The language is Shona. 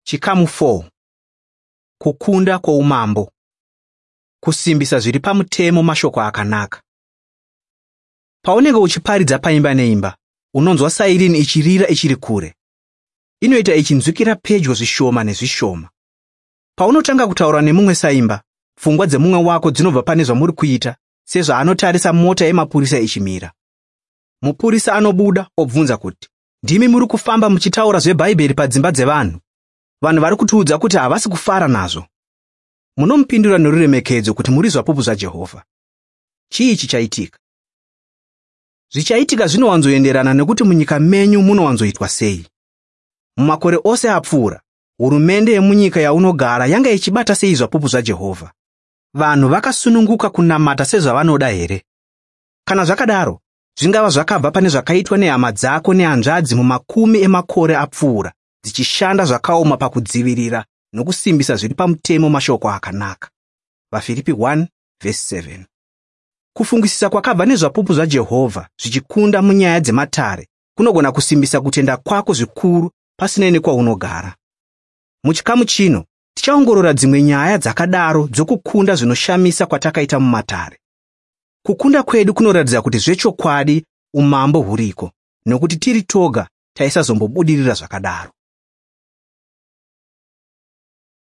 Chikamu 4. Kukunda kwoumambo. Kusimbisa zviri pamutemo mashoko akanaka. Paunenge uchiparidza paimba neimba, unonzwa sairini ichirira ichiri kure. Inoita ichinzwikira pedyo zvishoma nezvishoma. Paunotanga kutaura nemumwe saimba, pfungwa dzemumwe wako dzinobva pane zvamuri kuita, sezvaanotarisa mota yemapurisa ichimira. Mupurisa anobuda obvunza kuti, ndimi muri kufamba muchitaura zveBhaibheri padzimba dzevanhu? Vanhu vari kutiudza kuti havasi kufara nazvo. Munomupindura noruremekedzo kuti muri zvapupu zvaJehovha. Chii chichaitika? Zvichaitika zvinowanzoenderana nekuti munyika menyu munowanzoitwa sei. Mumakore ose apfuura, hurumende yemunyika yaunogara yanga ichibata sei zvapupu zvaJehovha? Vanhu vakasununguka kunamata sezvavanoda here? Kana zvakadaro, zvingava zvakabva pane zvakaitwa nehama dzako nehanzvadzi mumakumi emakore apfuura, dzichishanda zvakaoma pakudzivirira nokusimbisa zviri pamutemo mashoko akanaka. VaFiripi 1:7. Kufungisisa kwakabva nezvapupu zvaJehovha zvichikunda munyaya dzematare kunogona kusimbisa kutenda kwako zvikuru pasinei nekwaunogara. Muchikamu chino, tichaongorora dzimwe nyaya dzakadaro dzokukunda zvinoshamisa kwatakaita mumatare. Kukunda kwedu kunoratidza kuti zvechokwadi umambo huriko, nokuti tiri toga taisazombobudirira zvakadaro.